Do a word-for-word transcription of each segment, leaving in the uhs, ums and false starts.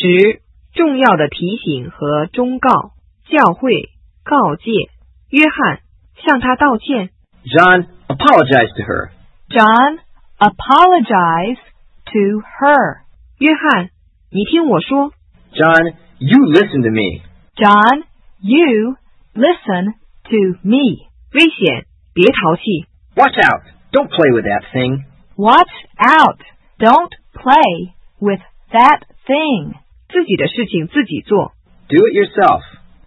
十、重要的提醒和忠告，教诲、告诫。约翰，向他道歉。 John, apologize to her. John, apologize to her. 约翰，你听我说。 John, you listen to me. John, you listen to me. 危险，别淘气。 Watch out. Don't play with that thing. Watch out. Don't play with that thing. 自己的事情自己做。 Do it yourself.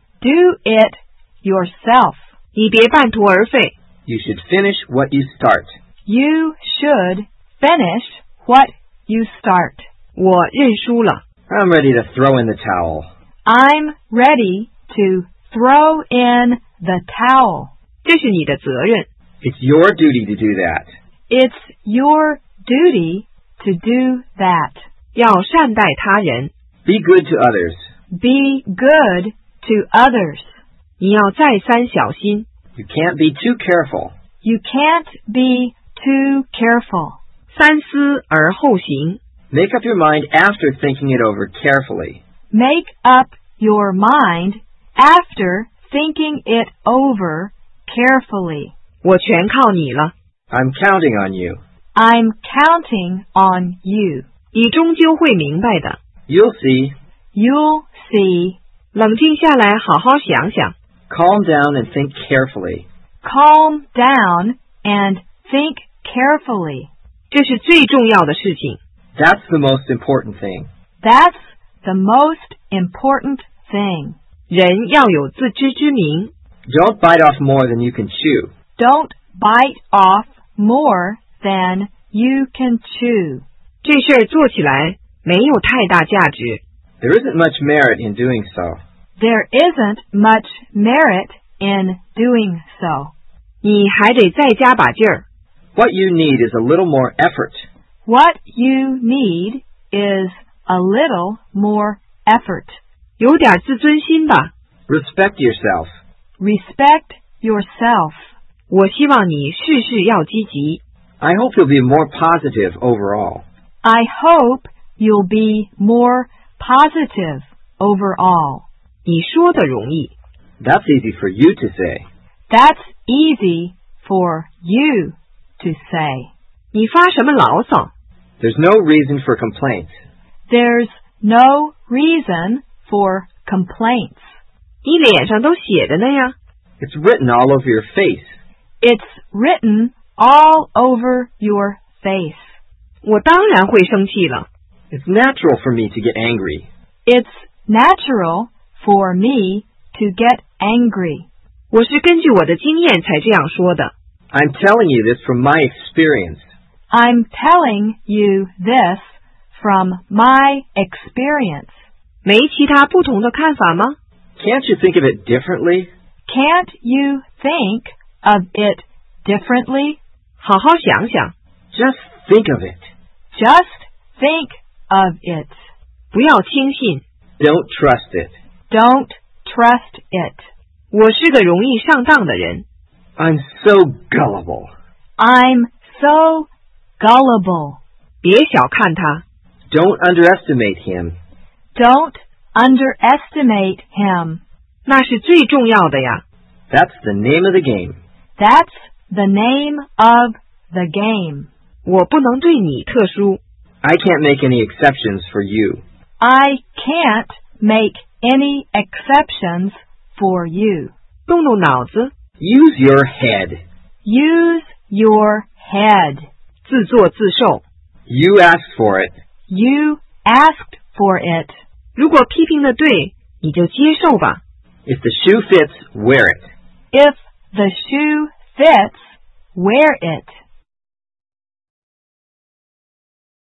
Do it yourself. 你别半途而废。 You should finish what you start. You should finish what you start. 我认输了。 I'm ready to throw in the towel. I'm ready to throw in the towel. 这是你的责任。 It's your duty to do that. It's your duty to do that. 要善待他人。 Be good to others. Be good to others. 你要再三小心。 You can't be too careful. You can't be too careful. 三思而后行。 Make up your mind after thinking it over carefully. Make up your mind after thinking it over carefully. 我全靠你了。 I'm counting on you. I'm counting on you. 你终究会明白的。 You'll see. You'll see. 冷静下来，好好想想。 Calm down and think carefully. Calm down and think carefully. 这是最重要的事情。 That's the most important thing. That's the most important thing. 人要有自知之明。 Don't bite off more than you can chew. Don't bite off more than you can chew. 这事儿做起来没有太大价值。 There isn't much merit in doing so. There isn't much merit in doing so. 你还得再加把劲儿。 What you need is a little more effort. What you need is a little more effort. 有点自尊心吧。 Respect yourself. Respect yourself. 我希望你事事要积极。 I hope you'll be more positive overall. I hope you'll be more positive overall. 你说的容易。 That's easy for you to say. That's easy for you to say. 你发什么牢骚？ There's no reason for complaints. There's no reason for complaints. 你脸上都写着呢呀。 It's written all over your face. It's written all over your face. 我当然会生气了。 It's natural for me to get angry. It's natural for me to get angry. 我是根据我的经验才这样说的。 I'm telling you this from my experience. I'm telling you this from my experience. 没其他不同的看法吗？ Can't you think of it differently? Can't you think of it differently? 好好想想。 Just think of it. Just think of it. 不要轻信。 Don't trust it. Don't trust it. 我是个容易上当的人。 I'm so gullible. I'm so gullible. 别小看他。 Don't underestimate him. Don't underestimate him. 那是最重要的呀。 That's the name of the game. That's the name of the game. 我不能对你特殊。 I can't make any exceptions for you. I can't make any exceptions for you. 动动脑子， Use your head. Use your head. 自作自受。 You asked for it. You asked for it. 如果批评的对，你就接受吧。 If the shoe fits, wear it. If the shoe fits, wear it.